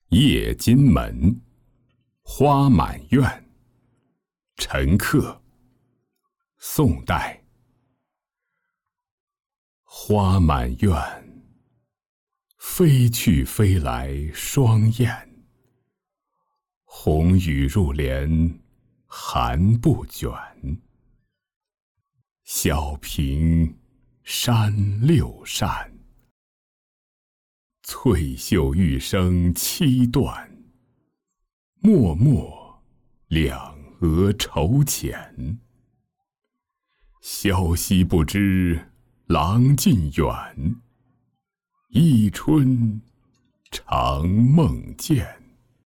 夜金门，花满院。陈克，宋代。花满院，飞去飞来双燕。红雨入帘，寒不卷。小屏山六扇，翠袖玉声七段。脉脉两额愁浅。萧息不知郎近远，一春长梦见。